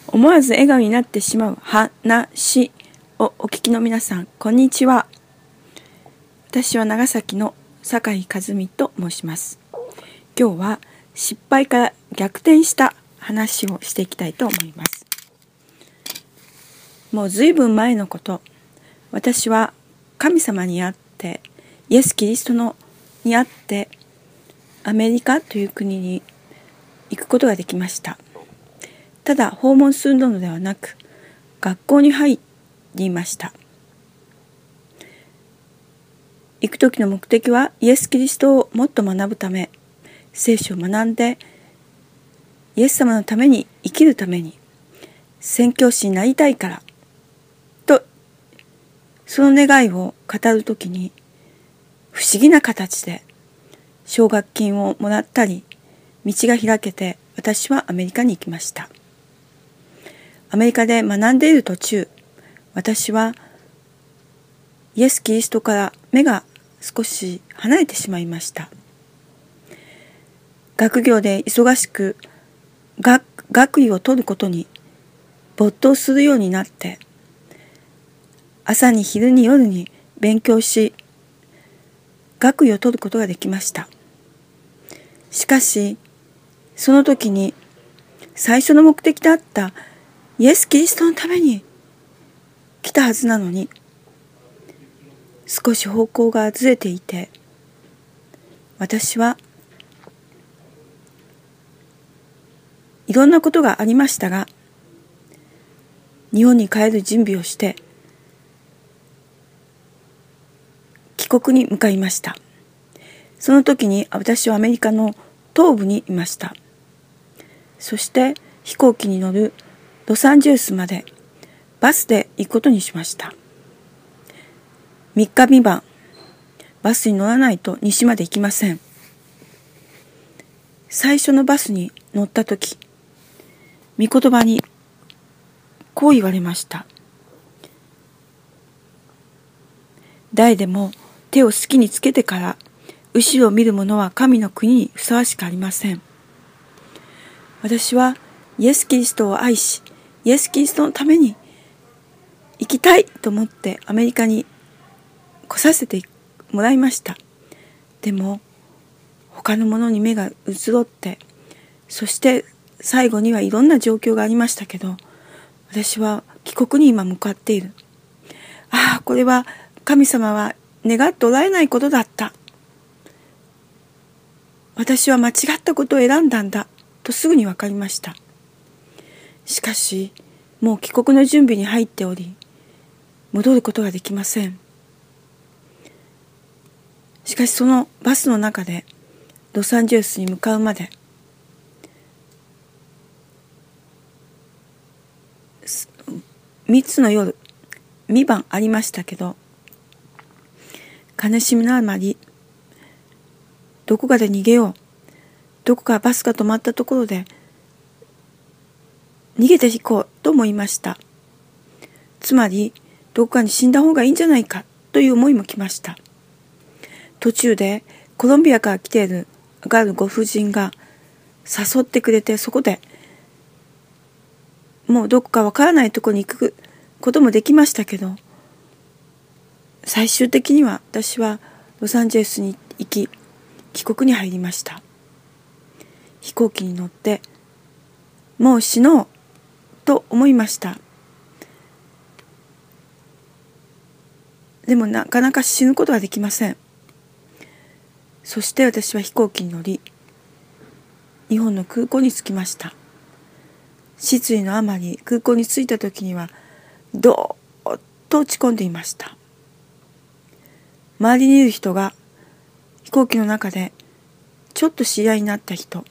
思わず笑顔になってしまう話をお聞きの皆さん、こんにちは。私は長崎の酒井和美と申します。今日は失敗から逆転した話をしていきたいと思います。もうずいぶん前のこと、私は神様に会って、イエス・キリストに会って、アメリカという国に行くことができました。ただ訪問するのではなく、学校に入りました。行く時の目的はイエス・キリストをもっと学ぶため、聖書を学んでイエス様のために生きるために宣教師になりたいからと、その願いを語る時に不思議な形で奨学金をもらったり、道が開けて私はアメリカに行きました。アメリカで学んでいる途中、私はイエス・キリストから目が少し離れてしまいました。学業で忙しく学位を取ることに没頭するようになって、朝に昼に夜に勉強し、学位を取ることができました。しかし、その時に最初の目的であったイエス・キリストのために来たはずなのに、少し方向がずれていて、私はいろんなことがありましたが、日本に帰る準備をして帰国に向かいました。その時に私はアメリカの東部にいました。そして飛行機に乗るロサンゼルスまでバスで行くことにしました。3日3晩バスに乗らないと西まで行きません。最初のバスに乗った時、御言葉にこう言われました。誰でも手を好きにつけてから後ろを見る者は神の国にふさわしくありません。私はイエス・キリストを愛し、イエス・キリストのために生きたいと思ってアメリカに来させてもらいました。でも他のものに目が移ろって、そして最後にはいろんな状況がありましたけど、私は帰国に今向かっている。これは神様は願っておられないことだった。私は間違ったことを選んだんだとすぐに分かりました。しかしもう帰国の準備に入っており、戻ることができません。しかしそのバスの中でロサンゼルスに向かうまで、3つの夜3晩ありましたけど、悲しみのあまりどこかで逃げよう、どこかバスが止まったところで逃げていこうと思いました。つまりどこかに死んだ方がいいんじゃないかという思いもきました。途中でコロンビアから来ているあるご婦人が誘ってくれて、そこでもうどこかわからないところに行くこともできましたけど、最終的には私はロサンゼルスに行き帰国に入りました。飛行機に乗ってもう死のうと思いました。でもなかなか死ぬことはできません。そして私は飛行機に乗り、日本の空港に着きました。失意のあまり空港に着いた時にはどーっと落ち込んでいました。周りにいる人が飛行機の中でちょっと知り合いになった人、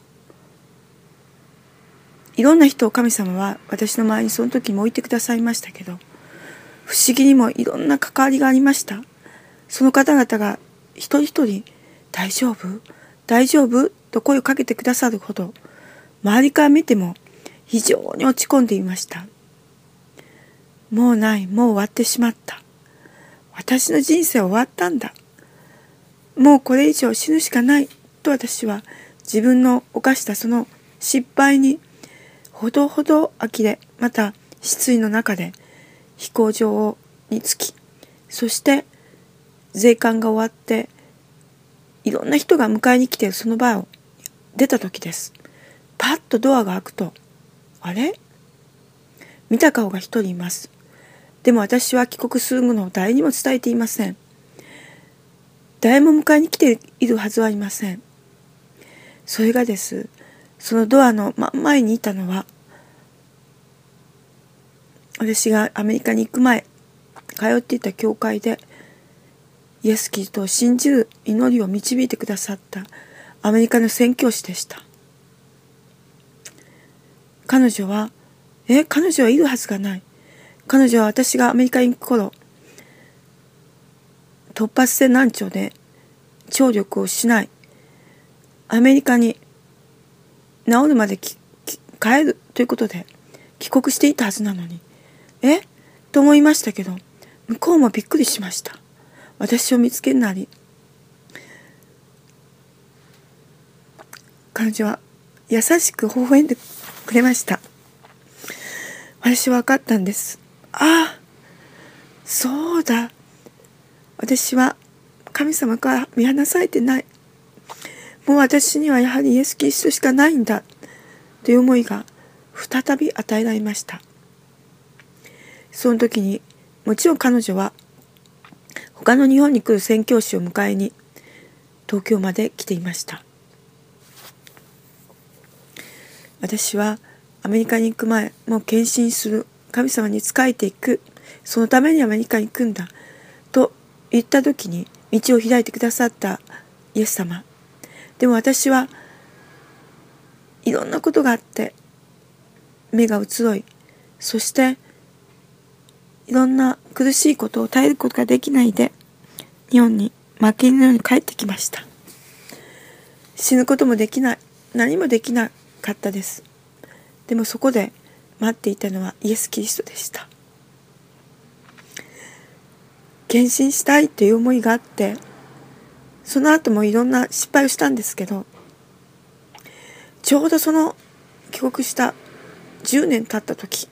いろんな人を神様は私の周りにその時も置いてくださいましたけど、不思議にもいろんな関わりがありました。その方々が一人一人大丈夫大丈夫と声をかけてくださるほど、周りから見ても非常に落ち込んでいました。もうない、もう終わってしまった。私の人生は終わったんだ。もうこれ以上死ぬしかないと私は自分の犯したその失敗にほどほど呆れ、また失意の中で飛行場に着き、そして税関が終わっていろんな人が迎えに来ているその場を出た時です。パッとドアが開くと、あれ？見た顔が一人います。でも私は帰国するのを誰にも伝えていません。誰も迎えに来ているはずはありません。それがです、そのドアの真ん前にいたのは、私がアメリカに行く前、通っていた教会で、イエス・キリストを信じる祈りを導いてくださったアメリカの宣教師でした。彼女はいるはずがない。彼女は私がアメリカに行く頃、突発性難聴で聴力を失い、アメリカに治るまで帰るということで帰国していたはずなのに、と思いましたけど、向こうもびっくりしました。私を見つけるなり、彼女は優しく微笑んでくれました。私は分かったんです。ああ、そうだ。私は神様から見放されてない。もう私にはやはりイエス・キリストしかないんだという思いが再び与えられました。その時にもちろん彼女は他の日本に来る宣教師を迎えに東京まで来ていました。私はアメリカに行く前、もう献身する、神様に仕えていく、そのためにアメリカに行くんだと言った時に道を開いてくださったイエス様。でも私はいろんなことがあって目が移ろい、そしていろんな苦しいことを耐えることができないで日本に負け犬のように帰ってきました。死ぬこともできない、何もできなかったです。でもそこで待っていたのはイエス・キリストでした。献身したいという思いがあって、その後もいろんな失敗をしたんですけど、ちょうどその帰国した10年経った時、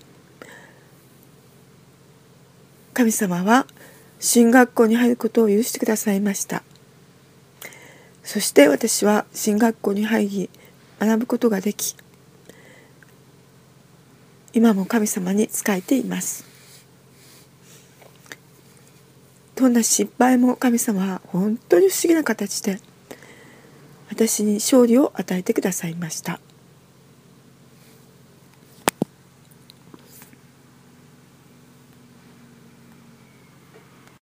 神様は進学校に入ることを許してくださいました。そして私は進学校に入り学ぶことができ、今も神様に仕えています。どんな失敗も神様は本当に不思議な形で私に勝利を与えてくださいました。